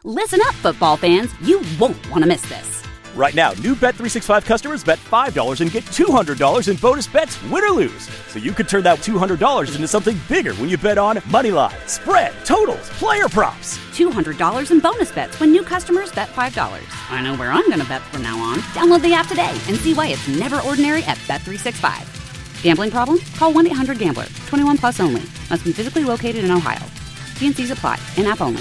Listen up, football fans. You won't want to miss this. Right now, new Bet365 customers bet $5 and get $200 in bonus bets, win or lose. So you could turn that $200 into something bigger when you bet on money line, spread, totals, player props. $200 in bonus bets when new customers bet $5. I know where I'm going to bet from now on. Download the app today and see why it's never ordinary at Bet365. Gambling problem? Call 1-800-GAMBLER. 21 plus only. Must be physically located in Ohio. T&Cs apply. In-app only.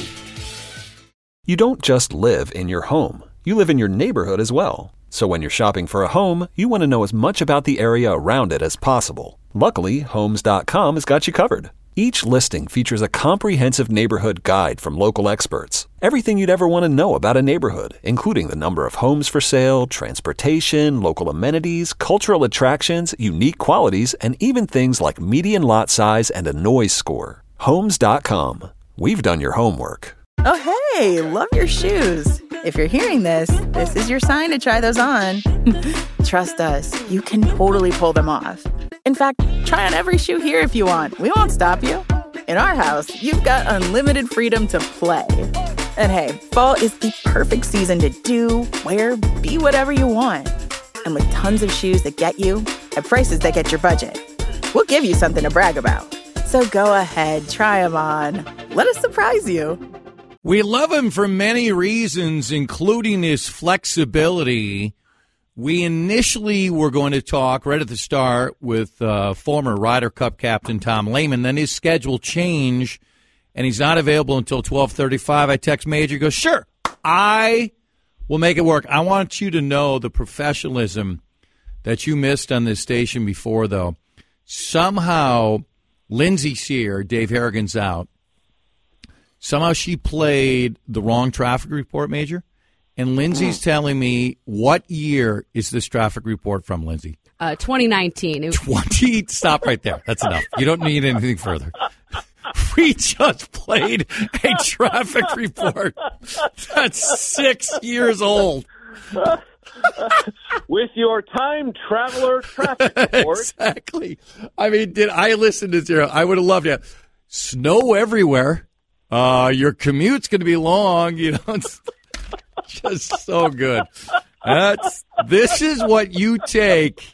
You don't just live in your home. You live in your neighborhood as well. So when you're shopping for a home, you want to know as much about the area around it as possible. Luckily, Homes.com has got you covered. Each listing features a comprehensive neighborhood guide from local experts. Everything you'd ever want to know about a neighborhood, including the number of homes for sale, transportation, local amenities, cultural attractions, unique qualities, and even things like median lot size and a noise score. Homes.com. We've done your homework. Oh, hey, love your shoes. If you're hearing this, this is your sign to try those on. Trust us, you can totally pull them off. In fact, try on every shoe here if you want. We won't stop you. In our house, you've got unlimited freedom to play. And hey, fall is the perfect season to do, wear, be whatever you want. And with tons of shoes that get you at prices that get your budget, we'll give you something to brag about. So go ahead, try them on. Let us surprise you. We love him for many reasons, including his flexibility. We initially were going to talk right at the start with former Ryder Cup captain Tom Lehman. Then his schedule changed, and he's not available until 12:35. I text Major, goes, sure, I will make it work. I want you to know the professionalism that you missed on this station before, though. Somehow, Lindsay's here, Dave Harrigan's out. Somehow she played the wrong traffic report, Major. And Lindsay's telling me, what year is this traffic report from, Lindsay? 2019. 20? Stop right there. That's enough. You don't need anything further. We just played a traffic report that's 6 years old. With your time traveler traffic report. Exactly. I mean, did I listen to zero? I would have loved it. Snow everywhere. Your commute's going to be long. You know, it's just so good. This is what you take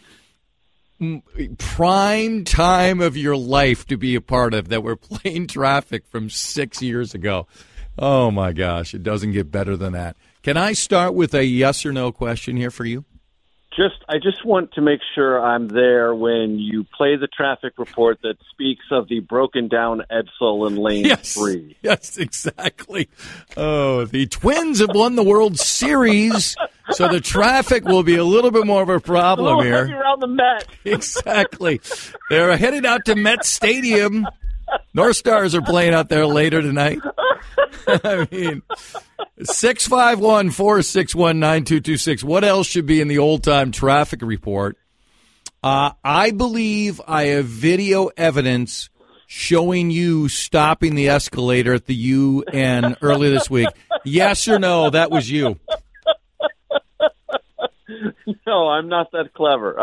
prime time of your life to be a part of, that we're playing traffic from 6 years ago. Oh, my gosh. It doesn't get better than that. Can I start with a yes or no question here for you? I just want to make sure I'm there when you play the traffic report that speaks of the broken down Edsel in lane 3. Yes, exactly. Oh, the Twins have won the World Series, so the traffic will be a little bit more of a problem here. Around the Met. Exactly. They're headed out to Met Stadium. North Stars are playing out there later tonight. I mean, 651-461-9226. What else should be in the old-time traffic report? I believe I have video evidence showing you stopping the escalator at the UN earlier this week. Yes or no, that was you? No, I'm not that clever.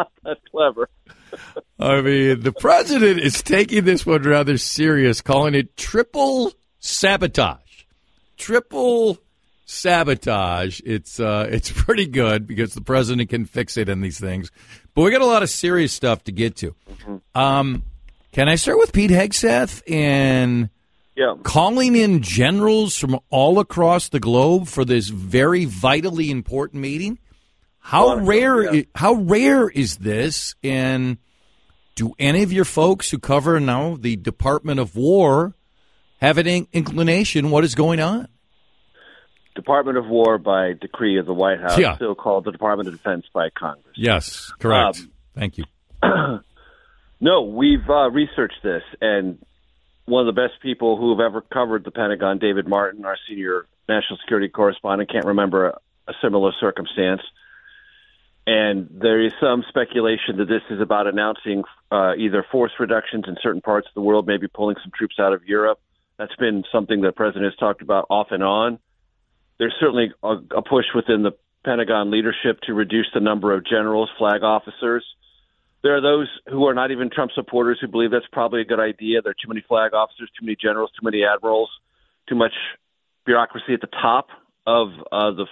I mean, the president is taking this one rather serious, calling it triple sabotage. Triple sabotage. It's pretty good because the president can fix it in these things. But we got a lot of serious stuff to get to. Can I start with Pete Hegseth and calling in generals from all across the globe for this very vitally important meeting? How rare is this? And do any of your folks who cover now the Department of War have an inclination what is going on? Department of War by decree of the White House, still called the Department of Defense by Congress. Yes, correct. Thank you. No, we've researched this, and one of the best people who have ever covered the Pentagon, David Martin, our senior national security correspondent, can't remember a similar circumstance. And there is some speculation that this is about announcing either force reductions in certain parts of the world, maybe pulling some troops out of Europe. That's been something the president has talked about off and on. There's certainly a push within the Pentagon leadership to reduce the number of generals, flag officers. There are those who are not even Trump supporters who believe that's probably a good idea. There are too many flag officers, too many generals, too many admirals, too much bureaucracy at the top of the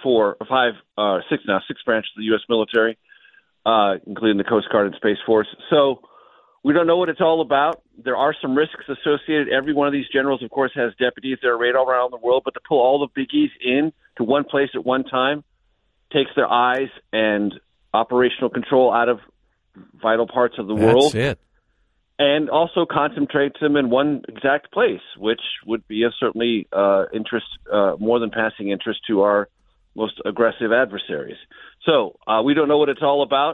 six branches of the U.S. military, including the Coast Guard and Space Force. So we don't know what it's all about. There are some risks associated. Every one of these generals, of course, has deputies that are arrayed all around the world, but to pull all the biggies in to one place at one time takes their eyes and operational control out of vital parts of the world. That's it. And also concentrates them in one exact place, which would be of certainly interest, more than passing interest to our most aggressive adversaries. So we don't know what it's all about,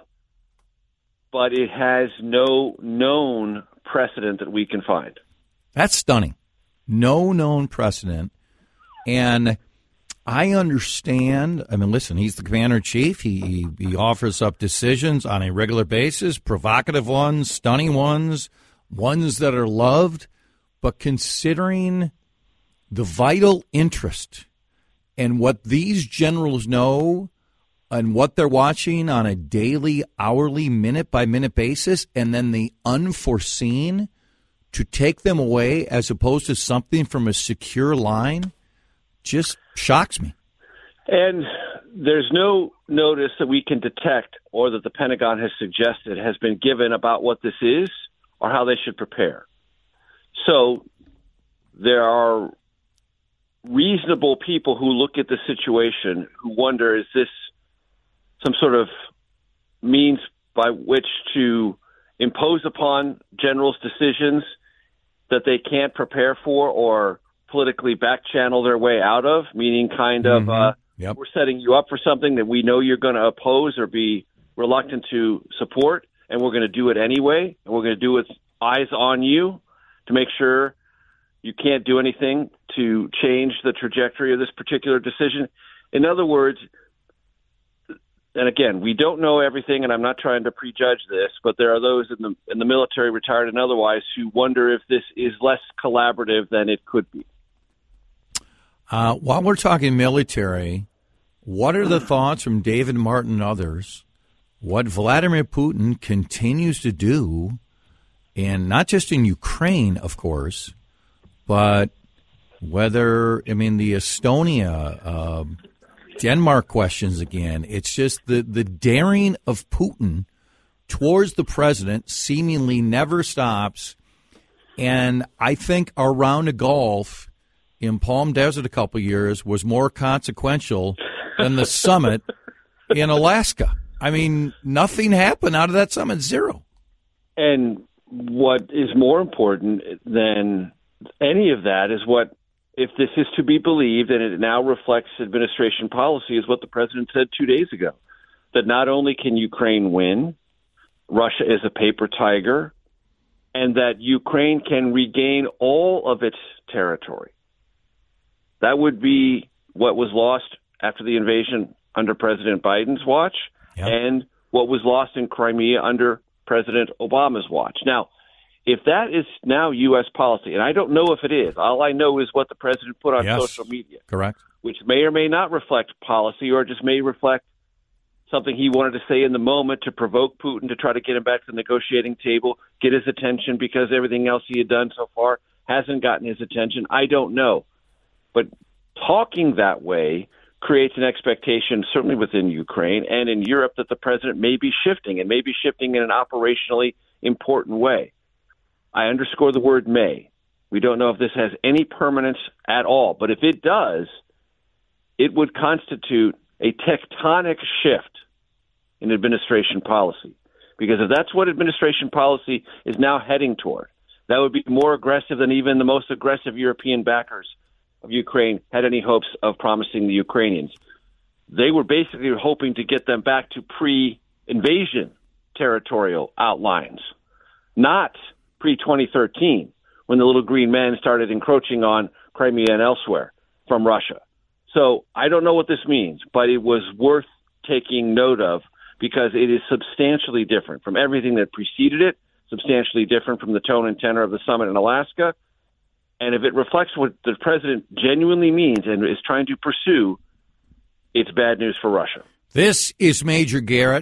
but it has no known precedent that we can find. That's stunning. No known precedent. And I understand. I mean, listen, he's the commander-in-chief. He offers up decisions on a regular basis, provocative ones, stunning ones, ones that are loved. But considering the vital interest and what these generals know and what they're watching on a daily, hourly, minute-by-minute basis, and then the unforeseen to take them away as opposed to something from a secure line just shocks me. And there's no notice that we can detect or that the Pentagon has suggested has been given about what this is or how they should prepare. So there are reasonable people who look at the situation who wonder, is this some sort of means by which to impose upon generals decisions that they can't prepare for or politically back-channel their way out of, meaning kind of we're setting you up for something that we know you're going to oppose or be reluctant to support, and we're going to do it anyway, and we're going to do it with eyes on you to make sure you can't do anything to change the trajectory of this particular decision. In other words, and again, we don't know everything, and I'm not trying to prejudge this, but there are those in the military, retired and otherwise, who wonder if this is less collaborative than it could be. While we're talking military, what are the thoughts from David Martin and others, what Vladimir Putin continues to do, and not just in Ukraine, of course, but whether, I mean, the Estonia, Denmark questions again. It's just the daring of Putin towards the president seemingly never stops. And I think our round of golf in Palm Desert a couple of years was more consequential than the summit in Alaska. I mean, nothing happened out of that summit, zero. And what is more important than any of that is what, if this is to be believed, and it now reflects administration policy, is what the president said 2 days ago, that not only can Ukraine win, Russia is a paper tiger, and that Ukraine can regain all of its territory. That would be what was lost after the invasion under President Biden's watch, and what was lost in Crimea under President Obama's watch. Now, if that is now U.S. policy, and I don't know if it is, all I know is what the president put on social media. Correct. Which may or may not reflect policy, or just may reflect something he wanted to say in the moment to provoke Putin, to try to get him back to the negotiating table, get his attention, because everything else he had done so far hasn't gotten his attention. I don't know. But talking that way creates an expectation, certainly within Ukraine and in Europe, that the president may be shifting, and may be shifting in an operationally important way. I underscore the word may. We don't know if this has any permanence at all. But if it does, it would constitute a tectonic shift in administration policy. Because if that's what administration policy is now heading toward, that would be more aggressive than even the most aggressive European backers of Ukraine had any hopes of promising the Ukrainians. They were basically hoping to get them back to pre-invasion territorial outlines, not pre-2013, when the little green men started encroaching on Crimea and elsewhere from Russia. So I don't know what this means, but it was worth taking note of, because it is substantially different from everything that preceded it, substantially different from the tone and tenor of the summit in Alaska. And if it reflects what the president genuinely means and is trying to pursue, it's bad news for Russia. This is Major Garrett.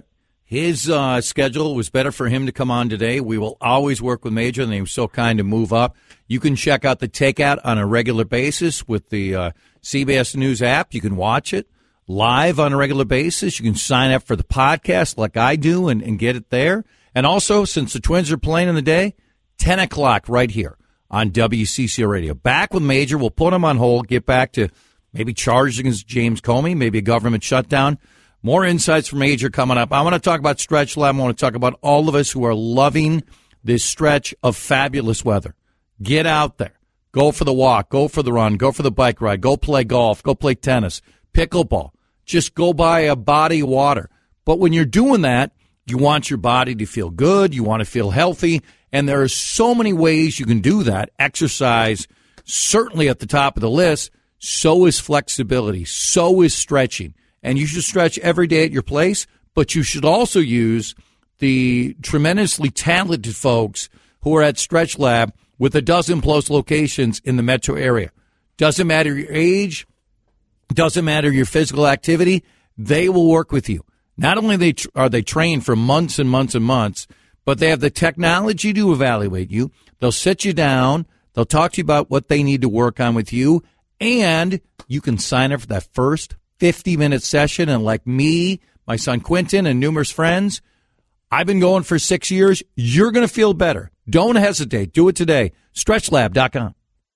His schedule was better for him to come on today. We will always work with Major, and he was so kind to move up. You can check out the Takeout on a regular basis with the CBS News app. You can watch it live on a regular basis. You can sign up for the podcast like I do and get it there. And also, since the Twins are playing in the day, 10 o'clock right here on WCCO Radio. Back with Major. We'll put him on hold, get back to maybe charges against James Comey, maybe a government shutdown. More insights from Major coming up. I want to talk about Stretch Lab. I want to talk about all of us who are loving this stretch of fabulous weather. Get out there. Go for the walk. Go for the run. Go for the bike ride. Go play golf. Go play tennis. Pickleball. Just go buy a body of water. But when you're doing that, you want your body to feel good. You want to feel healthy. And there are so many ways you can do that. Exercise, certainly at the top of the list. So is flexibility. So is stretching. And you should stretch every day at your place, but you should also use the tremendously talented folks who are at Stretch Lab with 12+ locations in the metro area. Doesn't matter your age, doesn't matter your physical activity, they will work with you. Not only are they trained for months and months and months, but they have the technology to evaluate you. They'll sit you down, they'll talk to you about what they need to work on with you, and you can sign up for that first 50-minute session. And like me, my son Quentin, and numerous friends, I've been going for 6 years. You're going to feel better. Don't hesitate. Do it today. StretchLab.com.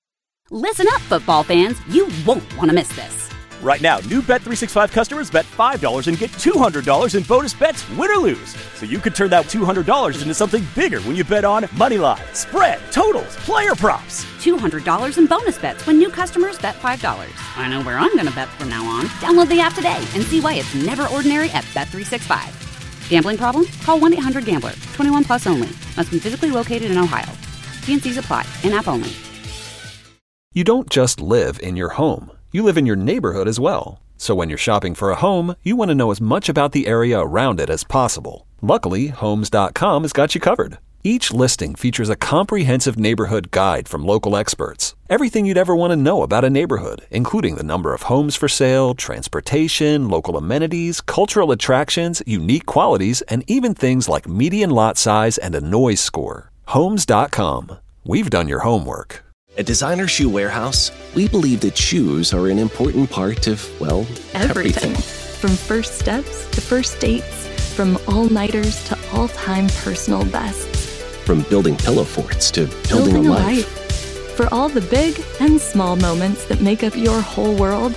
Listen up, football fans. You won't want to miss this. Right now, new Bet365 customers bet $5 and get $200 in bonus bets, win or lose. So you could turn that $200 into something bigger when you bet on Moneyline, spread, totals, player props. $200 in bonus bets when new customers bet $5. I know where I'm going to bet from now on. Download the app today and see why it's never ordinary at Bet365. Gambling problem? Call 1-800-GAMBLER. 21 plus only. Must be physically located in Ohio. T&Cs apply. In-app only. You don't just live in your home. You live in your neighborhood as well. So when you're shopping for a home, you want to know as much about the area around it as possible. Luckily, Homes.com has got you covered. Each listing features a comprehensive neighborhood guide from local experts. Everything you'd ever want to know about a neighborhood, including the number of homes for sale, transportation, local amenities, cultural attractions, unique qualities, and even things like median lot size and a noise score. Homes.com. We've done your homework. At Designer Shoe Warehouse, we believe that shoes are an important part of, well, everything. From first steps to first dates, from all-nighters to all-time personal bests. From building pillow forts to building a life. For all the big and small moments that make up your whole world,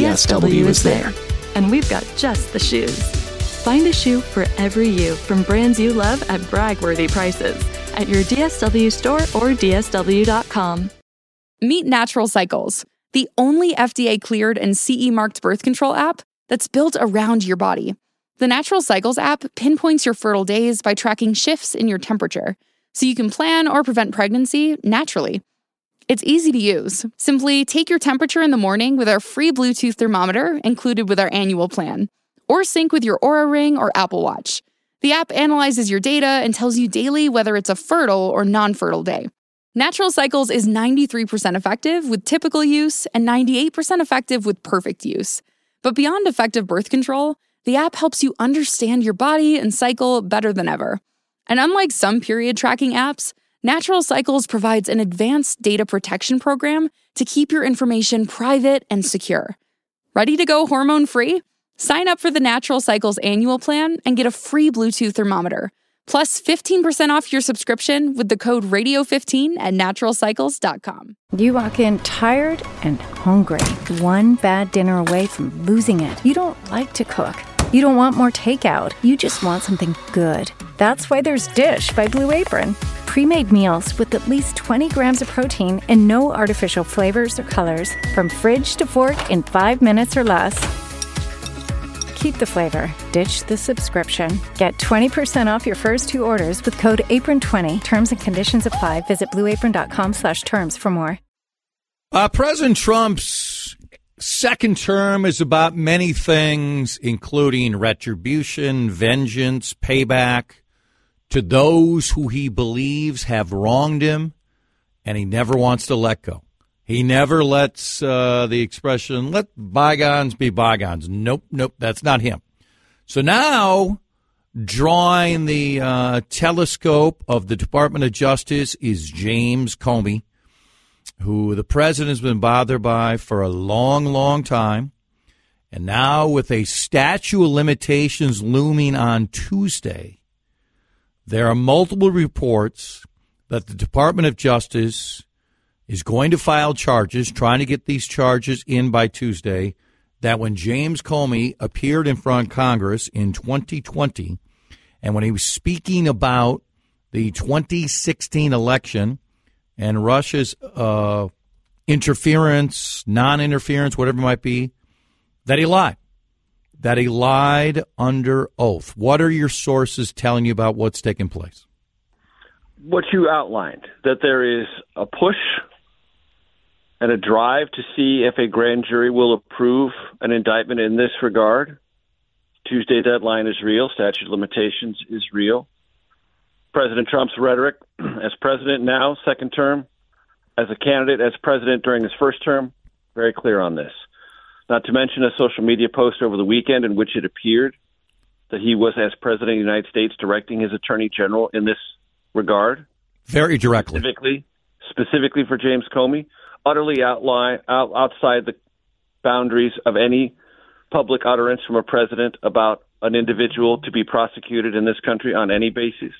DSW is there. And we've got just the shoes. Find a shoe for every you from brands you love at brag-worthy prices at your DSW store or DSW.com. Meet Natural Cycles, the only FDA-cleared and CE-marked birth control app that's built around your body. The Natural Cycles app pinpoints your fertile days by tracking shifts in your temperature, so you can plan or prevent pregnancy naturally. It's easy to use. Simply take your temperature in the morning with our free Bluetooth thermometer included with our annual plan, or sync with your Oura Ring or Apple Watch. The app analyzes your data and tells you daily whether it's a fertile or non-fertile day. Natural Cycles is 93% effective with typical use and 98% effective with perfect use. But beyond effective birth control, the app helps you understand your body and cycle better than ever. And unlike some period tracking apps, Natural Cycles provides an advanced data protection program to keep your information private and secure. Ready to go hormone-free? Sign up for the Natural Cycles annual plan and get a free Bluetooth thermometer. Plus 15% off your subscription with the code RADIO15 at naturalcycles.com. You walk in tired and hungry, one bad dinner away from losing it. You don't like to cook. You don't want more takeout. You just want something good. That's why there's Dish by Blue Apron. Pre-made meals with at least 20 grams of protein and no artificial flavors or colors. From fridge to fork in 5 minutes or less. Keep the flavor. Ditch the subscription. Get 20% off your first 2 orders with code APRON20. Terms and conditions apply. Visit blueapron.com/terms for more. President Trump's second term is about many things, including retribution, vengeance, payback to those who he believes have wronged him, and he never wants to let go. He never lets the expression, let bygones be bygones. Nope, that's not him. So now Drawing the telescope of the Department of Justice is James Comey, who the president has been bothered by for a long, long time. And now with a statute of limitations looming on Tuesday, there are multiple reports that the Department of Justice is going to file charges, trying to get these charges in by Tuesday, that when James Comey appeared in front of Congress in 2020, and when he was speaking about the 2016 election and Russia's interference, non-interference, whatever it might be, that he lied. That he lied under oath. What are your sources telling you about what's taking place? What you outlined, that there is a push and a drive to see if a grand jury will approve an indictment in this regard. Tuesday deadline is real. Statute of limitations is real. President Trump's rhetoric as president now, second term, as a candidate, as president during his first term, very clear on this. Not to mention a social media post over the weekend in which it appeared that he was, as president of the United States, directing his attorney general in this regard. Very directly. Specifically for James Comey. Utterly outside the boundaries of any public utterance from a president about an individual to be prosecuted in this country on any basis.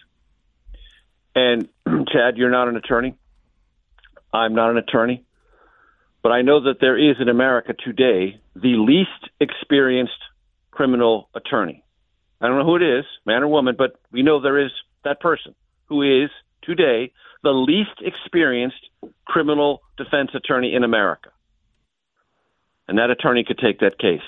And, Chad, you're not an attorney. I'm not an attorney. But I know that there is in America today the least experienced criminal attorney. I don't know who it is, man or woman, but we know there is that person who is today the least experienced criminal defense attorney in America. And that attorney could take that case.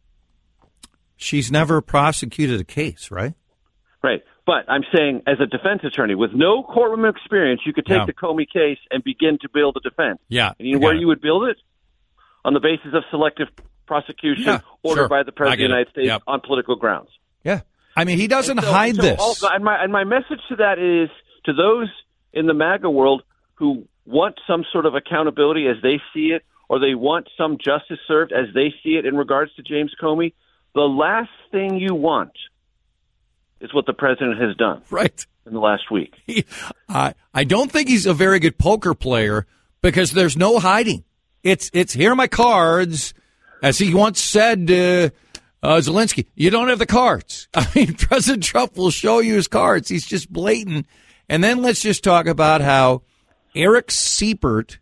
She's never prosecuted a case, right? Right. But I'm saying as a defense attorney with no courtroom experience, you could take the Comey case and begin to build a defense. Yeah. And you know where you would build it? On the basis of selective prosecution ordered by the President of the United States on political grounds. Yeah. I mean, he doesn't hide this. Also, and my message to that is to those in the MAGA world who want some sort of accountability as they see it, or they want some justice served as they see it in regards to James Comey, the last thing you want is what the president has done in the last week. I don't think he's a very good poker player because there's no hiding. It's here are my cards, as he once said to Zelensky, you don't have the cards. I mean, President Trump will show you his cards. He's just blatant. And then let's just talk about how Eric Siepert,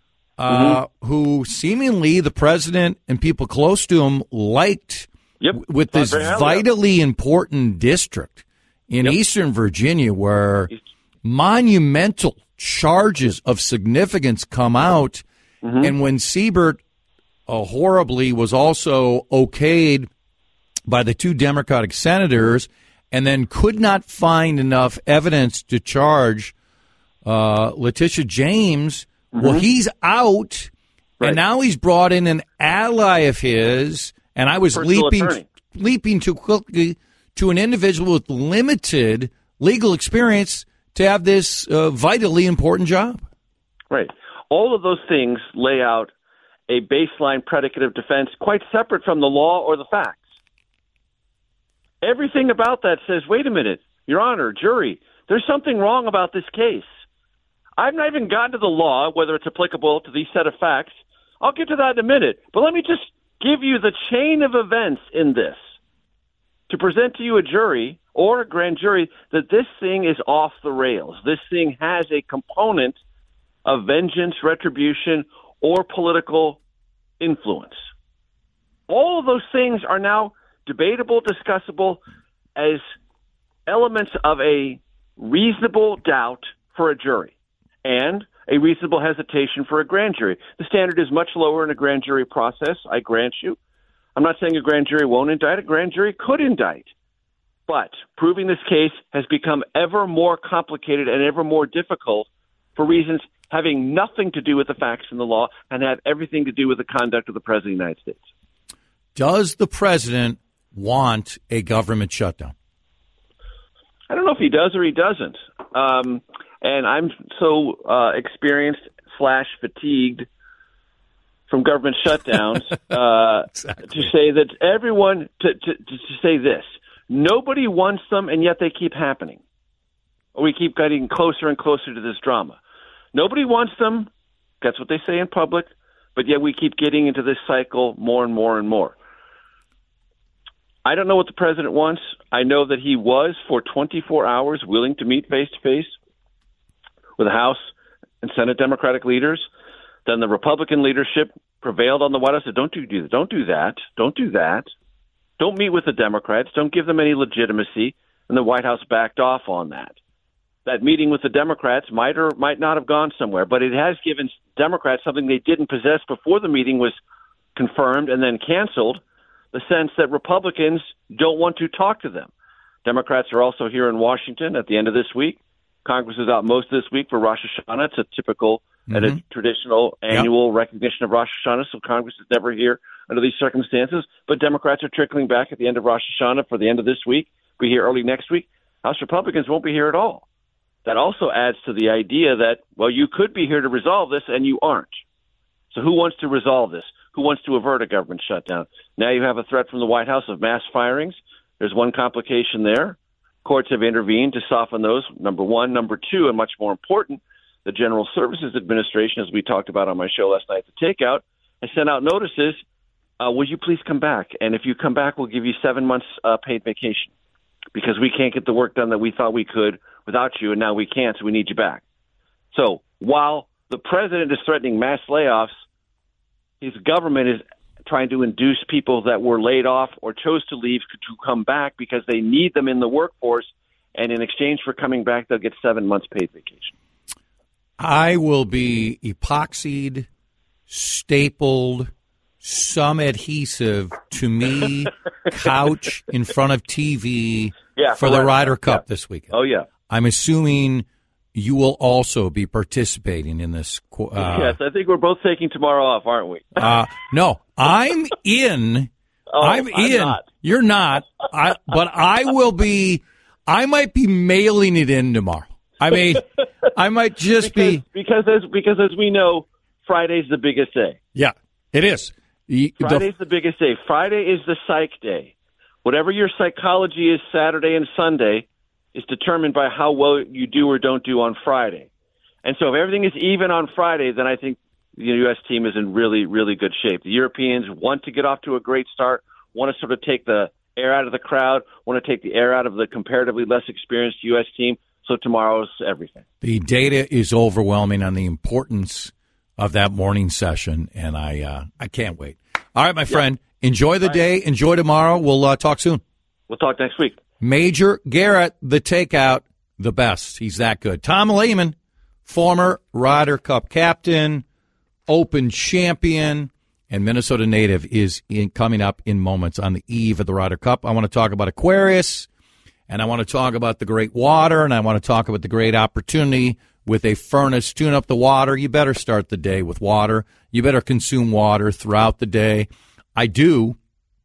who seemingly the president and people close to him liked with this vitally important district in Eastern Virginia where monumental charges of significance come out. And when Siebert horribly was also okayed by the two Democratic senators and then could not find enough evidence to charge Letitia James, well, he's out, and now he's brought in an ally of his, and I was leaping too quickly to an individual with limited legal experience to have this vitally important job. Right. All of those things lay out a baseline predicate of defense quite separate from the law or the facts. Everything about that says, wait a minute, Your Honor, jury, there's something wrong about this case. I've not even gotten to the law, whether it's applicable to these set of facts. I'll get to that in a minute. But let me just give you the chain of events in this to present to you a jury or a grand jury that this thing is off the rails. This thing has a component of vengeance, retribution, or political influence. All of those things are now debatable, discussable as elements of a reasonable doubt for a jury and a reasonable hesitation for a grand jury. The standard is much lower in a grand jury process, I grant you. I'm not saying a grand jury won't indict. A grand jury could indict. But proving this case has become ever more complicated and ever more difficult for reasons having nothing to do with the facts and the law and have everything to do with the conduct of the President of the United States. Does the president want a government shutdown? I don't know if he does or he doesn't. And I'm so experienced / fatigued from government shutdowns to say that everyone, to say this, Nobody wants them, and yet they keep happening. We keep getting closer and closer to this drama. Nobody wants them. That's what they say in public. But yet we keep getting into this cycle more and more and more. I don't know what the president wants. I know that he was, for 24 hours, willing to meet face-to-face with the House and Senate Democratic leaders. Then the Republican leadership prevailed on the White House. Said, don't do that. Don't do that. Don't do that. Don't meet with the Democrats. Don't give them any legitimacy. And the White House backed off on that. That meeting with the Democrats might or might not have gone somewhere, but it has given Democrats something they didn't possess before the meeting was confirmed and then canceled, the sense that Republicans don't want to talk to them. Democrats are also here in Washington at the end of this week. Congress is out most of this week for Rosh Hashanah. It's a typical and a traditional annual recognition of Rosh Hashanah, so Congress is never here under these circumstances. But Democrats are trickling back at the end of Rosh Hashanah for the end of this week. Be here early next week. House Republicans won't be here at all. That also adds to the idea that, well, you could be here to resolve this, and you aren't. So who wants to resolve this? Who wants to avert a government shutdown? Now you have a threat from the White House of mass firings. There's one complication there. Courts have intervened to soften those, number one. Number two, and much more important, the General Services Administration, as we talked about on my show last night, The Takeout, has sent out notices, would you please come back? And if you come back, we'll give you 7 months paid vacation because we can't get the work done that we thought we could without you, and now we can't, so we need you back. So while the president is threatening mass layoffs, his government is trying to induce people that were laid off or chose to leave to come back because they need them in the workforce, and in exchange for coming back, they'll get 7 months paid vacation. I will be epoxied, stapled, some adhesive to me, couch in front of TV for the Ryder Cup this weekend. Oh, yeah. I'm assuming you will also be participating in this. Yes, I think we're both taking tomorrow off, aren't we? No, I'm in. I'm in. Not. You're not. But I will be. I might be mailing it in tomorrow. I mean, I might just because as we know, Friday's the biggest day. Yeah, it is. Friday's the biggest day. Friday is the psych day. Whatever your psychology is Saturday and Sunday is determined by how well you do or don't do on Friday. And so if everything is even on Friday, then I think the U.S. team is in really, really good shape. The Europeans want to get off to a great start, want to sort of take the air out of the crowd, want to take the air out of the comparatively less experienced U.S. team. So tomorrow's everything. The data is overwhelming on the importance of that morning session, and I can't wait. All right, my friend, enjoy the day. Enjoy tomorrow. We'll talk soon. We'll talk next week. Major Garrett, The Takeout, the best. He's that good. Tom Lehman, former Ryder Cup captain, Open champion, and Minnesota native, is coming up in moments on the eve of the Ryder Cup. I want to talk about Aquarius, and I want to talk about the great water, and I want to talk about the great opportunity with a furnace. Tune up the water. You better start the day with water. You better consume water throughout the day. I do,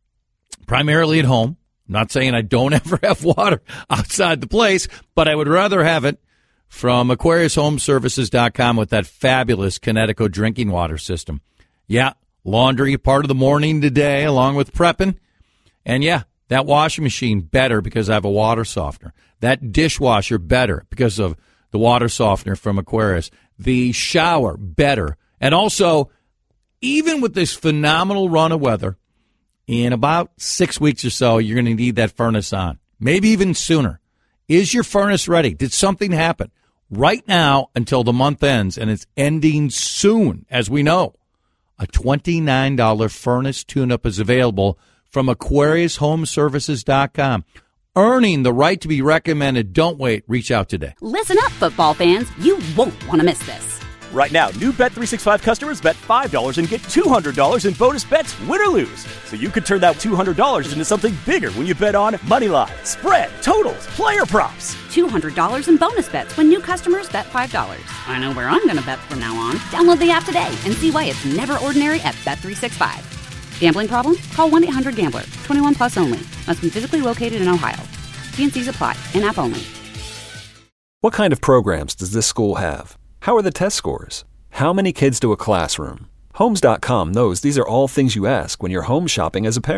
primarily at home. I'm not saying I don't ever have water outside the place, but I would rather have it from AquariusHomeservices.com with that fabulous Connecticut drinking water system. Yeah, laundry part of the morning today along with prepping. And yeah, that washing machine better because I have a water softener. That dishwasher better because of the water softener from Aquarius. The shower better. And also, even with this phenomenal run of weather, in about 6 weeks or so, you're going to need that furnace on. Maybe even sooner. Is your furnace ready? Did something happen? Right now until the month ends, and it's ending soon, as we know, a $29 furnace tune-up is available from AquariusHomeservices.com. Earning the right to be recommended. Don't wait. Reach out today. Listen up, football fans. You won't want to miss this. Right now, new Bet365 customers bet $5 and get $200 in bonus bets, win or lose. So you could turn that $200 into something bigger when you bet on money line, spread, totals, player props. $200 in bonus bets when new customers bet $5. I know where I'm going to bet from now on. Download the app today and see why it's never ordinary at Bet365. Gambling problem? Call 1-800-GAMBLER. 21 plus only. Must be physically located in Ohio. T&Cs apply. In-app only. What kind of programs does this school have? How are the test scores? How many kids to a classroom? Homes.com knows these are all things you ask when you're home shopping as a parent.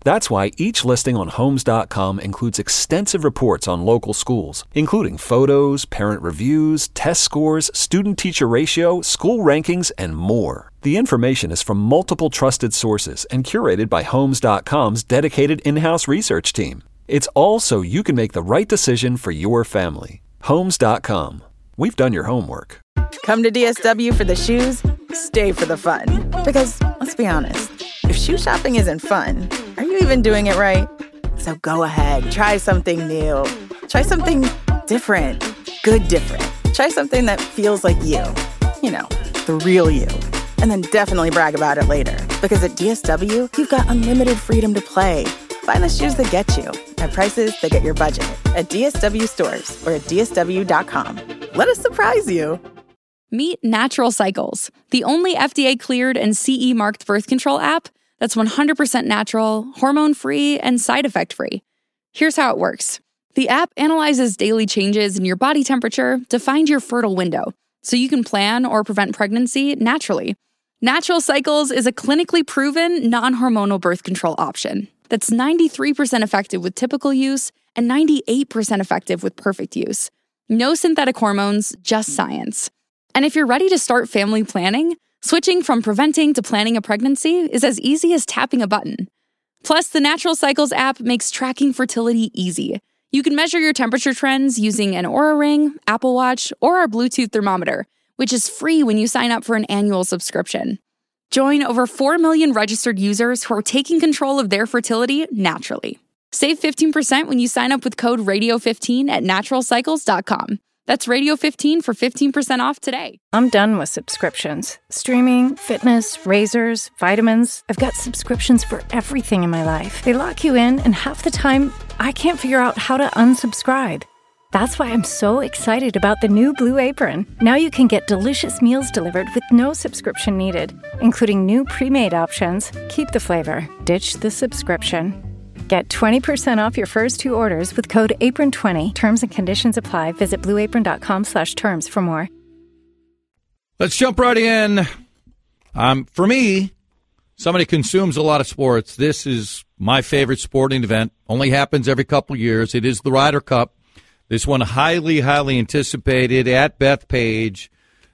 That's why each listing on Homes.com includes extensive reports on local schools, including photos, parent reviews, test scores, student-teacher ratio, school rankings, and more. The information is from multiple trusted sources and curated by Homes.com's dedicated in-house research team. It's all so you can make the right decision for your family. Homes.com. We've done your homework. Come to DSW for the shoes, stay for the fun. Because, let's be honest, if shoe shopping isn't fun, are you even doing it right? So go ahead, try something new. Try something different. Good different. Try something that feels like you. You know, the real you. And then definitely brag about it later. Because at DSW, you've got unlimited freedom to play. Find the shoes that get you at prices that get your budget at DSW stores or at DSW.com. Let us surprise you. Meet Natural Cycles, the only FDA-cleared and CE-marked birth control app that's 100% natural, hormone-free, and side effect-free. Here's how it works. The app analyzes daily changes in your body temperature to find your fertile window, so you can plan or prevent pregnancy naturally. Natural Cycles is a clinically proven, non-hormonal birth control option that's 93% effective with typical use and 98% effective with perfect use. No synthetic hormones, just science. And if you're ready to start family planning, switching from preventing to planning a pregnancy is as easy as tapping a button. Plus, the Natural Cycles app makes tracking fertility easy. You can measure your temperature trends using an Oura Ring, Apple Watch, or our Bluetooth thermometer, which is free when you sign up for an annual subscription. Join over 4 million registered users who are taking control of their fertility naturally. Save 15% when you sign up with code RADIO15 at naturalcycles.com. That's Radio15 for 15% off today. I'm done with subscriptions. Streaming, fitness, razors, vitamins. I've got subscriptions for everything in my life. They lock you in, and half the time, I can't figure out how to unsubscribe. That's why I'm so excited about the new Blue Apron. Now you can get delicious meals delivered with no subscription needed, including new pre-made options. Keep the flavor, ditch the subscription. Get 20% off your first 2 orders with code APRON20. Terms and conditions apply. Visit blueapron.com/terms for more. Let's jump right in. For me, somebody consumes a lot of sports. This is my favorite sporting event. Only happens every couple of years. It is the Ryder Cup. This one highly, highly anticipated at Bethpage.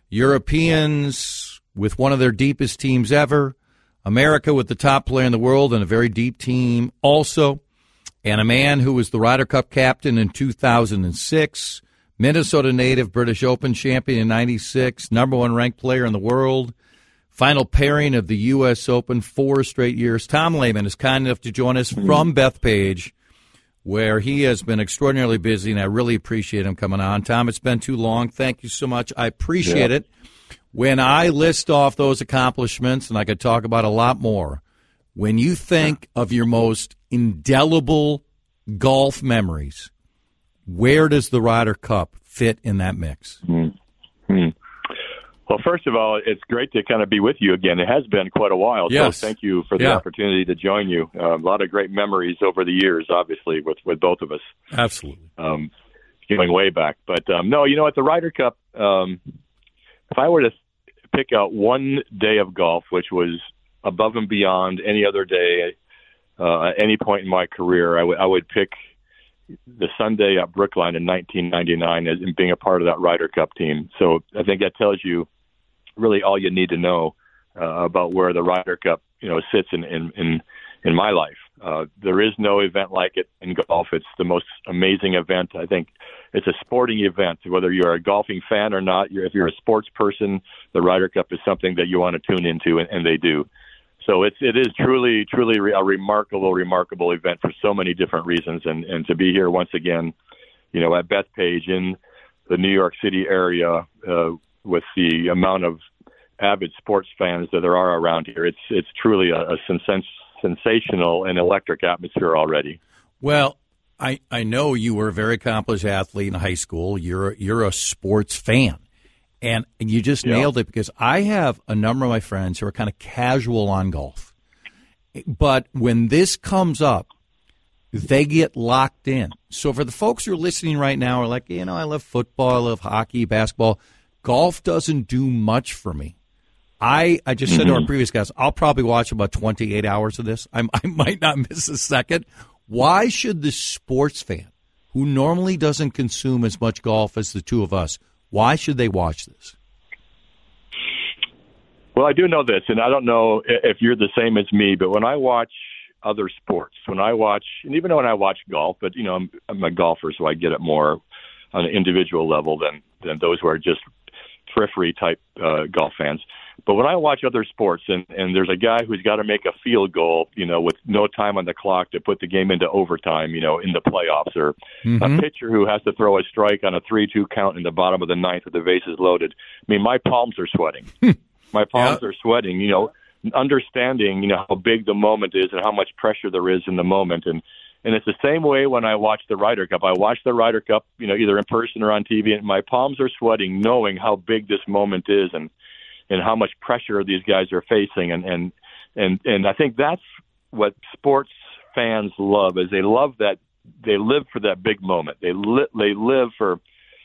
Europeans with one of their deepest teams ever. America with the top player in the world and a very deep team also. And a man who was the Ryder Cup captain in 2006. Minnesota native, British Open champion in 96. Number 1 ranked player in the world. Final pairing of the U.S. Open 4 straight years. Tom Lehman is kind enough to join us from Bethpage, where he has been extraordinarily busy, and I really appreciate him coming on. Tom, it's been too long. Thank you so much. I appreciate it. When I list off those accomplishments, and I could talk about a lot more, when you think of your most indelible golf memories, where does the Ryder Cup fit in that mix? Well, first of all, it's great to kind of be with you again. It has been quite a while, so thank you for the opportunity to join you. A lot of great memories over the years, obviously, with both of us. Absolutely. Going way back. But, no, you know, at the Ryder Cup, if I were to pick out one day of golf, which was above and beyond any other day at any point in my career, I would pick the Sunday at Brookline in 1999 as being a part of that Ryder Cup team. So I think that tells you really all you need to know about where the Ryder Cup, sits in my life. There is no event like it in golf. It's the most amazing event. I think it's a sporting event, whether you're a golfing fan or not. If you're a sports person, the Ryder Cup is something that you want to tune into, and they do. So it is truly a remarkable event for so many different reasons. And to be here once again, at Bethpage in the New York City area, with the amount of avid sports fans that there are around here, it's truly a sensational and electric atmosphere already. Well, I know you were a very accomplished athlete in high school. You're a sports fan, and you just nailed it, because I have a number of my friends who are kind of casual on golf, but when this comes up, they get locked in. So for the folks who are listening right now are like, I love football, I love hockey, basketball. Golf doesn't do much for me. I just said to our previous guys, I'll probably watch about 28 hours of this. I might not miss a second. Why should the sports fan, who normally doesn't consume as much golf as the two of us, why should they watch this? Well, I do know this, and I don't know if you're the same as me, but when I watch other sports, and even when I watch golf, but, I'm a golfer, so I get it more on an individual level than those who are just periphery type golf fans. But when I watch other sports and there's a guy who's got to make a field goal, with no time on the clock to put the game into overtime, in the playoffs, or a pitcher who has to throw a strike on a 3-2 count in the bottom of the ninth with the bases loaded. I mean, my palms are sweating. My palms are sweating, understanding, how big the moment is and how much pressure there is in the moment. And it's the same way when I watch the Ryder Cup. I watch the Ryder Cup, either in person or on TV, and my palms are sweating knowing how big this moment is and how much pressure these guys are facing. And I think that's what sports fans love, is they love that they live for that big moment. They live for,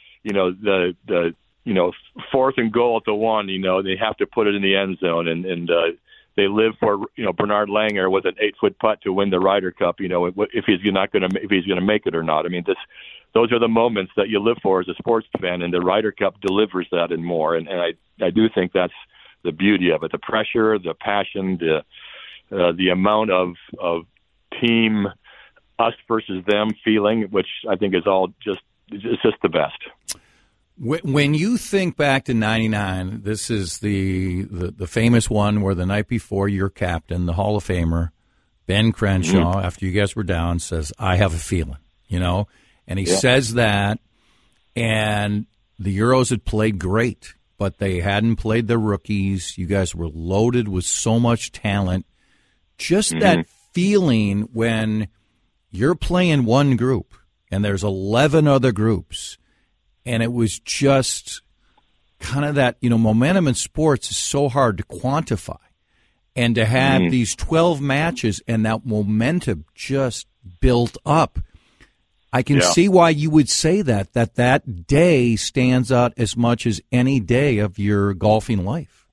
the fourth and goal at the one, they have to put it in the end zone. And they live for, Bernard Langer with an 8-foot putt to win the Ryder Cup, if he's going to make it or not. I mean, those are the moments that you live for as a sports fan, and the Ryder Cup delivers that and more. And I do think that's the beauty of it, the pressure, the passion, the amount of team us versus them feeling, which I think is all it's just the best. When you think back to 99, this is the famous one where the night before your captain, the Hall of Famer, Ben Crenshaw, after you guys were down, says, "I have a feeling," and he says that, and the Euros had played great, but they hadn't played the rookies. You guys were loaded with so much talent. Just that feeling when you're playing one group and there's 11 other groups. And it was just kind of that, momentum in sports is so hard to quantify. And to have these 12 matches and that momentum just built up, I can see why you would say that day stands out as much as any day of your golfing life.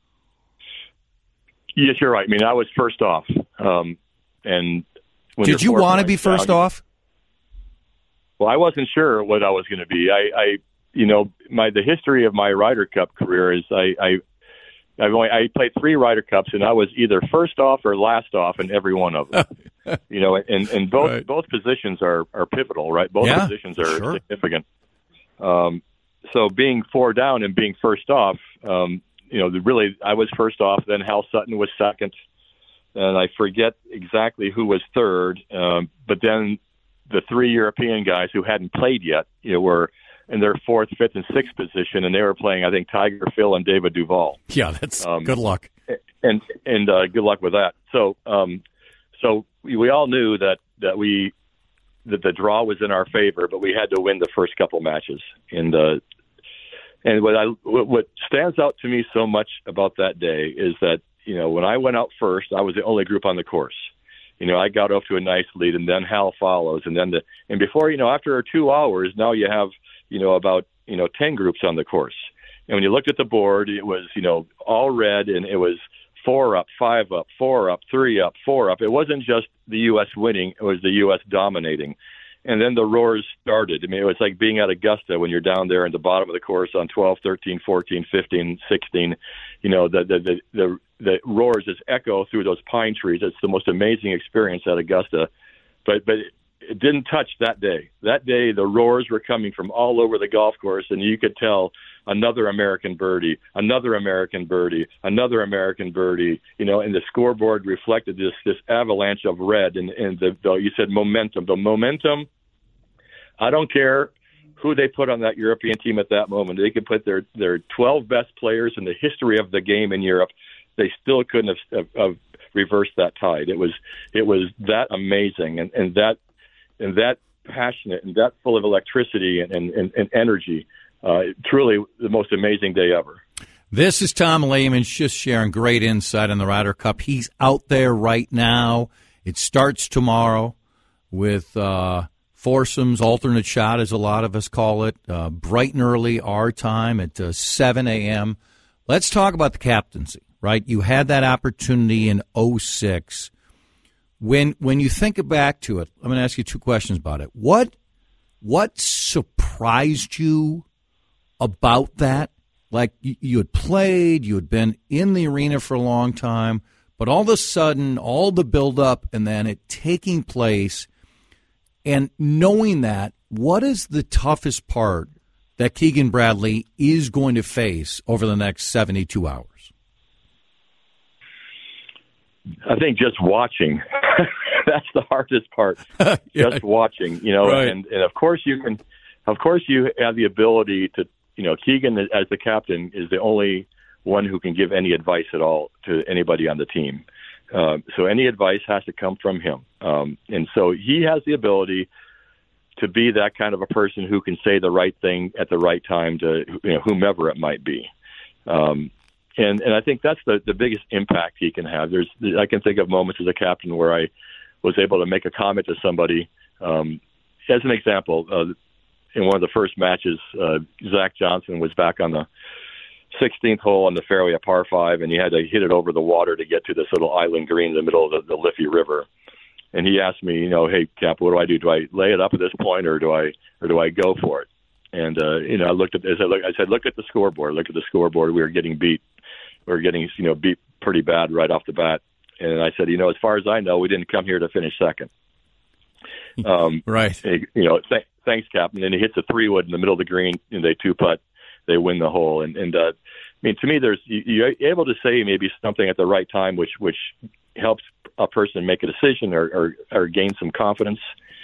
Yes, you're right. I mean, I was first off. And did you want to be first off? Well, I wasn't sure what I was going to be. The history of my Ryder Cup career is I played 3 Ryder Cups, and I was either first off or last off in every one of them. And both positions are pivotal, right? Both positions are significant. So being 4 down and being first off, really I was first off. Then Hal Sutton was second, and I forget exactly who was third. But then the 3 European guys who hadn't played yet, were in their 4th, 5th, and 6th position, and they were playing, I think, Tiger, Phil, and David Duval. Yeah, that's good luck. And good luck with that. So we all knew that the draw was in our favor, but we had to win the first couple matches. And what stands out to me so much about that day is that when I went out first, I was the only group on the course. I got off to a nice lead, and then Hal follows, and before after 2 hours, now you have about 10 groups on the course. And when you looked at the board, it was all red, and it was 4 up, 5 up, 4 up, 3 up, 4 up. It wasn't just the U.S. winning; it was the U.S. dominating. And then the roars started. I mean, it was like being at Augusta when you're down there in the bottom of the course on 12, 13, 14, 15, 16. The roars just echo through those pine trees. It's the most amazing experience at Augusta. But it didn't touch that day. That day, the roars were coming from all over the golf course, and you could tell another American birdie, another American birdie, another American birdie, and the scoreboard reflected this avalanche of red. And you said momentum. The momentum, I don't care who they put on that European team at that moment. They could put their 12 best players in the history of the game in Europe. They still couldn't have reversed that tide. It was that amazing and that passionate and that full of electricity and energy. Truly the most amazing day ever. This is Tom Lehman just sharing great insight on the Ryder Cup. He's out there right now. It starts tomorrow with foursomes, alternate shot, as a lot of us call it, bright and early our time at 7 a.m. let's talk about the captaincy, right? You had that opportunity in 2006. When you think back to it, I'm going to ask you two questions about it. What surprised you about that? Like you had played, you had been in the arena for a long time, but all of a sudden, all the build-up and then it taking place, and knowing that, what is the toughest part that Keegan Bradley is going to face over the next 72 hours? I think just watching. That's the hardest part. Yeah. Just watching, right. and of course you have the ability to, Keegan as the captain is the only one who can give any advice at all to anybody on the team. So any advice has to come from him. And so he has the ability to be that kind of a person who can say the right thing at the right time to whomever it might be. And I think that's the biggest impact he can have. I can think of moments as a captain where I was able to make a comment to somebody. As an example, in one of the first matches, Zach Johnson was back on the 16th hole on the fairway at par 5, and he had to hit it over the water to get to this little island green in the middle of the Liffey River. And he asked me, hey, Cap, what do I do? Do I lay it up at this point, or do I go for it? And I looked at, I said, look at the scoreboard. Look at the scoreboard. We were getting beat. We were getting beat pretty bad right off the bat. And I said, as far as I know, we didn't come here to finish second. Right. Thanks, Captain. And he hits a 3-wood in the middle of the green, and they 2-putt. They win the hole. And to me, you're able to say maybe something at the right time, which helps a person make a decision or gain some confidence.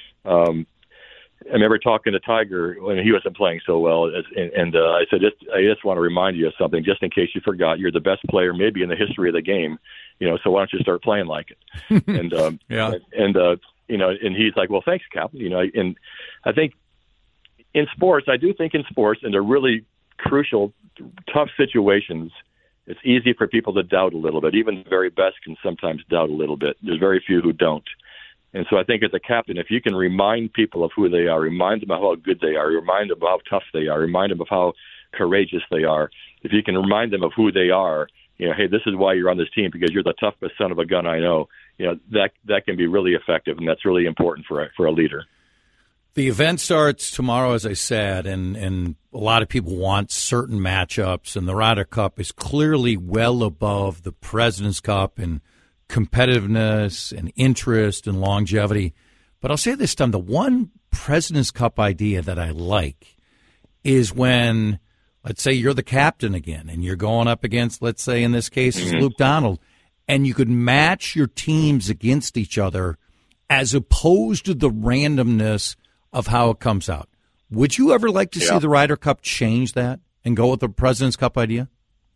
I remember talking to Tiger when he wasn't playing so well, and I said, I just want to remind you of something, just in case you forgot. You're the best player maybe in the history of the game, so why don't you start playing like it? And yeah. And he's like, well, thanks, Cap. And I think in sports, in the really crucial, tough situations, it's easy for people to doubt a little bit. Even the very best can sometimes doubt a little bit. There's very few who don't. And so I think as a captain, if you can remind people of who they are, remind them of how good they are, remind them of how tough they are, remind them of how courageous they are, if you can remind them of who they are, hey, this is why you're on this team, because you're the toughest son of a gun I know, that can be really effective, and that's really important for a leader. The event starts tomorrow, as I said, and a lot of people want certain matchups, and the Ryder Cup is clearly well above the President's Cup in competitiveness and interest and longevity. But I'll say this time, the one President's Cup idea that I like is when, let's say you're the captain again, and you're going up against, let's say in this case, is Luke Donald, and you could match your teams against each other as opposed to the randomness of how it comes out. Would you ever like to see the Ryder Cup change that and go with the President's Cup idea?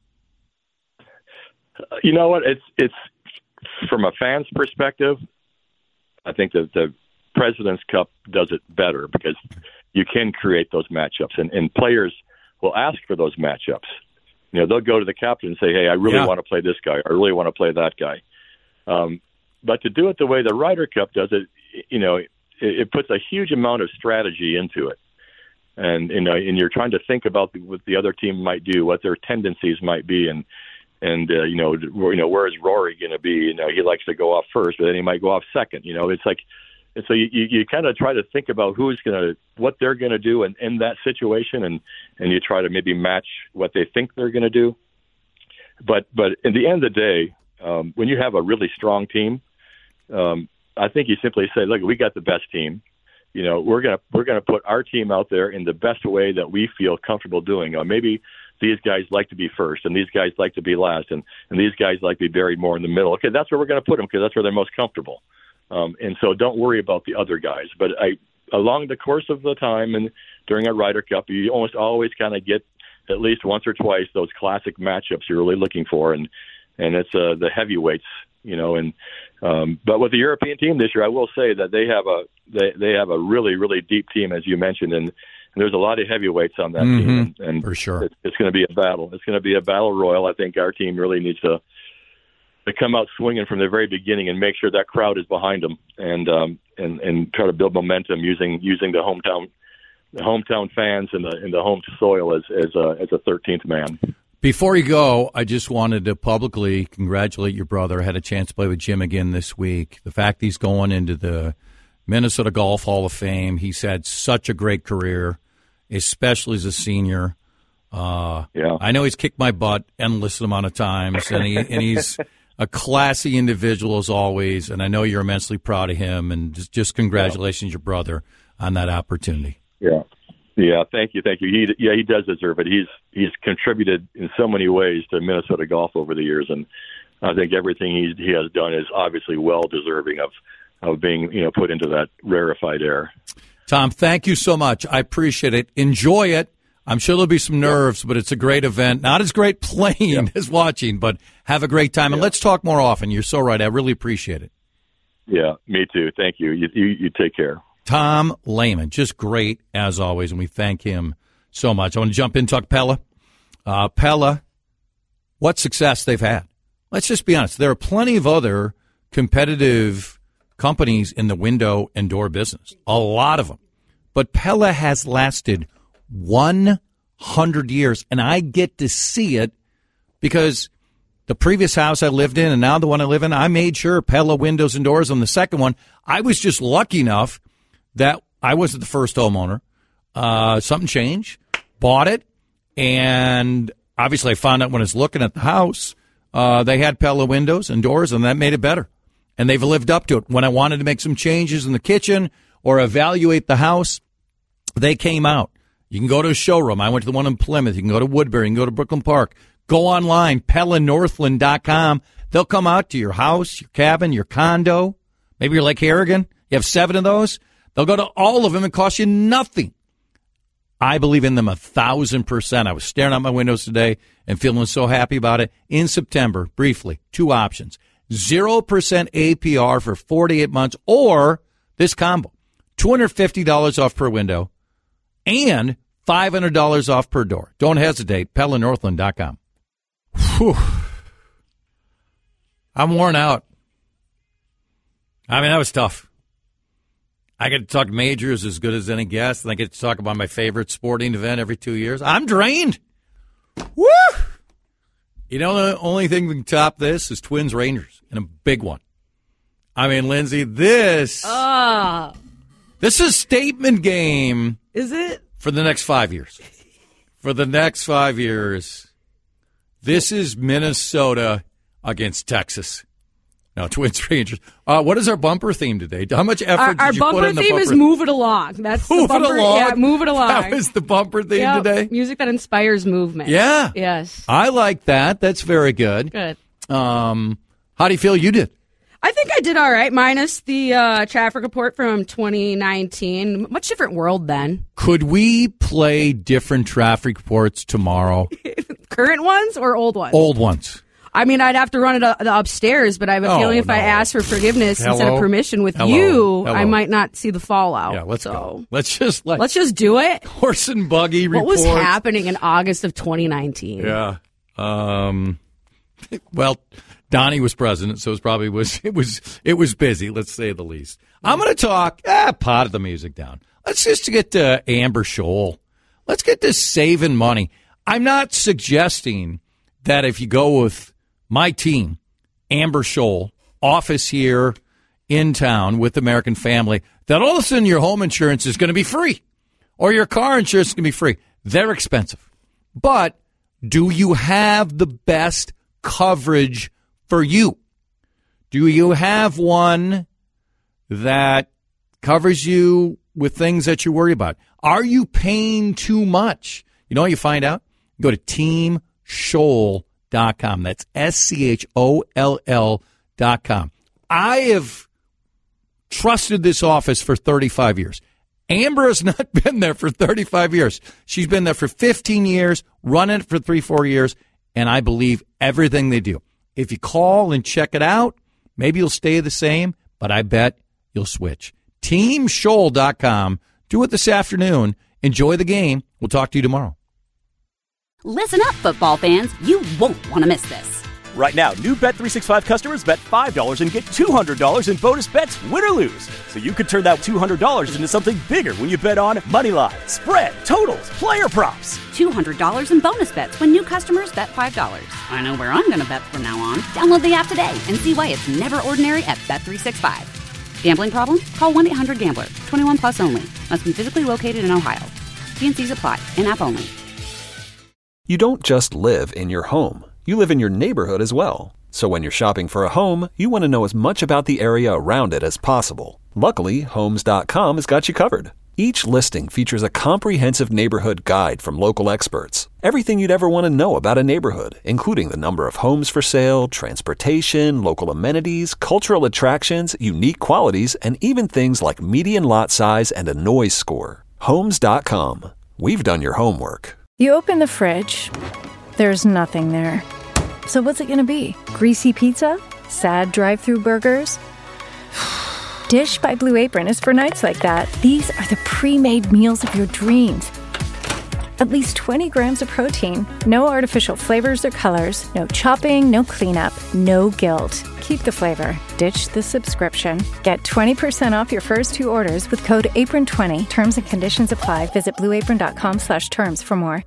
You know what? It's from a fan's perspective, I think that the President's Cup does it better because you can create those matchups, and players will ask for those matchups. They'll go to the captain and say, hey, I really want to play this guy. I really want to play that guy. But to do it the way the Ryder Cup does it, it puts a huge amount of strategy into it. And you're trying to think about what the other team might do, what their tendencies might be, and where is Rory going to be? He likes to go off first, but then he might go off second. It's like, and so you kind of try to think about what they're going to do in that situation, and you try to maybe match what they think they're going to do. But at the end of the day, when you have a really strong team, I think you simply say, look, we got the best team. We're gonna put our team out there in the best way that we feel comfortable doing. Maybe these guys like to be first, and these guys like to be last, and these guys like to be buried more in the middle. Okay, that's where we're going to put them because that's where they're most comfortable. And so don't worry about the other guys. But along the course of the time and during a Ryder Cup, you almost always kind of get at least once or twice those classic matchups you're really looking for, and it's the heavyweights. But with the European team this year, I will say that they have a really, really deep team, as you mentioned, and there's a lot of heavyweights on that team. And for sure, it's going to be a battle. It's going to be a battle royal. I think our team really needs to come out swinging from the very beginning and make sure that crowd is behind them, and try to build momentum using the hometown fans and the home soil as a 13th man. Before you go, I just wanted to publicly congratulate your brother. I had a chance to play with Jim again this week. The fact he's going into the Minnesota Golf Hall of Fame, he's had such a great career, especially as a senior. I know he's kicked my butt endless amount of times, and he's a classy individual as always, and I know you're immensely proud of him, and just congratulations, your brother, on that opportunity. Yeah, thank you. He does deserve it. He's contributed in so many ways to Minnesota golf over the years, and I think everything he has done is obviously well deserving of being put into that rarefied air. Tom, thank you so much. I appreciate it. Enjoy it. I'm sure there'll be some nerves, but it's a great event. Not as great playing as watching, but have a great time. And let's talk more often. You're so right. I really appreciate it. Yeah, me too. Thank you. You take care. Tom Lehman, just great as always, and we thank him so much. I want to jump in and talk Pella. Pella, what success they've had. Let's just be honest. There are plenty of other competitive companies in the window and door business, a lot of them. But Pella has lasted 100 years, and I get to see it because the previous house I lived in and now the one I live in, I made sure Pella windows and doors on the second one. I was just lucky enough that I wasn't the first homeowner. Something changed, bought it, and obviously I found out when I was looking at the house, they had Pella windows and doors, and that made it better. And they've lived up to it. When I wanted to make some changes in the kitchen or evaluate the house, they came out. You can go to a showroom. I went to the one in Plymouth. You can go to Woodbury. You can go to Brooklyn Park. Go online, PellaNorthland.com. They'll come out to your house, your cabin, your condo. Maybe you're like Harrigan. You have 7 of those. They'll go to all of them and cost you nothing. I believe in them 1,000%. I was staring out my windows today and feeling so happy about it. In September, briefly, 2 options. 0% APR for 48 months or this combo, $250 off per window and $500 off per door. Don't hesitate, PellaNorthland.com. Whew. I'm worn out. I mean, that was tough. I get to talk majors as good as any guest, and I get to talk about my favorite sporting event every 2 years. I'm drained. Woo! You know, the only thing that can top this is Twins Rangers, and a big one. I mean, Lindsay, this is a statement game. Is it? For the next 5 years. For the next 5 years. This is Minnesota against Texas. No, Twins Rangers. What is our bumper theme today? How much effort did you put in the bumper? Our bumper theme is Move It Along. That's move the bumper. It along. Yeah, Move It Along. That was the bumper theme today? Music that inspires movement. Yeah. Yes. I like that. That's very good. Good. How do you feel you did? I think I did all right, minus the traffic report from 2019. Much different world then. Could we play different traffic reports tomorrow? Current ones or old ones? Old ones. I mean, I'd have to run it upstairs, but I have a feeling if I ask for forgiveness instead of permission with you, I might not see the fallout. Yeah, let's go. Let's just do it. Horse and buggy report. What was happening in August of 2019? Yeah. Well, Donnie was president, so it was busy, let's say the least. I'm going to talk, pot the music down. Let's just get to Amber Scholl. Let's get to saving money. I'm not suggesting that if you go with my team, Amber Scholl, office here in town with American Family, that all of a sudden your home insurance is going to be free or your car insurance is going to be free. They're expensive. But do you have the best coverage for you? Do you have one that covers you with things that you worry about? Are you paying too much? You know how you find out? Go to TeamScholl.com. That's SCHOLL.com. I have trusted this office for 35 years. Amber has not been there for 35 years. She's been there for 15 years, running it for 3-4 years, and I believe everything they do. If you call and check it out, maybe you'll stay the same, but I bet you'll switch. TeamScholl.com. Do it this afternoon. Enjoy the game. We'll talk to you tomorrow. Listen up, football fans. You won't want to miss this. Right now, new Bet365 customers bet $5 and get $200 in bonus bets, win or lose. So you could turn that $200 into something bigger when you bet on Moneyline, spread, totals, player props. $200 in bonus bets when new customers bet $5. I know where I'm going to bet from now on. Download the app today and see why it's never ordinary at Bet365. Gambling problem? Call 1-800-GAMBLER. 21 plus only. Must be physically located in Ohio. T&Cs apply. In-app only. You don't just live in your home. You live in your neighborhood as well. So when you're shopping for a home, you want to know as much about the area around it as possible. Luckily, Homes.com has got you covered. Each listing features a comprehensive neighborhood guide from local experts. Everything you'd ever want to know about a neighborhood, including the number of homes for sale, transportation, local amenities, cultural attractions, unique qualities, and even things like median lot size and a noise score. Homes.com. We've done your homework. You open the fridge. There's nothing there. So what's it going to be? Greasy pizza? Sad drive-thru burgers? Dish by Blue Apron is for nights like that. These are the pre-made meals of your dreams. At least 20 grams of protein, no artificial flavors or colors, no chopping, no cleanup, no guilt. Keep the flavor. Ditch the subscription. Get 20% off your first 2 orders with code APRON20. Terms and conditions apply. Visit blueapron.com/terms for more.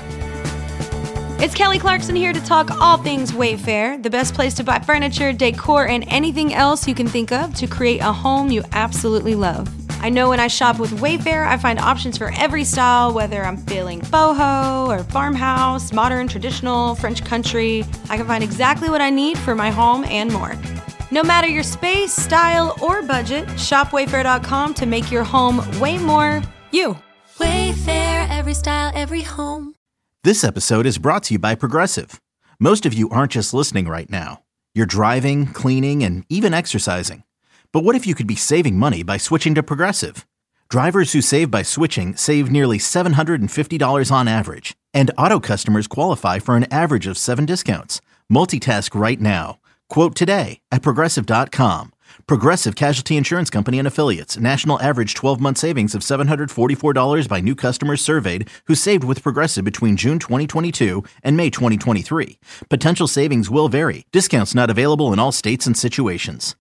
It's Kelly Clarkson here to talk all things Wayfair, the best place to buy furniture, decor, and anything else you can think of to create a home you absolutely love. I know when I shop with Wayfair, I find options for every style, whether I'm feeling boho or farmhouse, modern, traditional, French country. I can find exactly what I need for my home and more. No matter your space, style, or budget, shop Wayfair.com to make your home way more you. Wayfair, every style, every home. This episode is brought to you by Progressive. Most of you aren't just listening right now. You're driving, cleaning, and even exercising. But what if you could be saving money by switching to Progressive? Drivers who save by switching save nearly $750 on average. And auto customers qualify for an average of 7 discounts. Multitask right now. Quote today at Progressive.com. Progressive Casualty Insurance Company and Affiliates. National average 12-month savings of $744 by new customers surveyed who saved with Progressive between June 2022 and May 2023. Potential savings will vary. Discounts not available in all states and situations.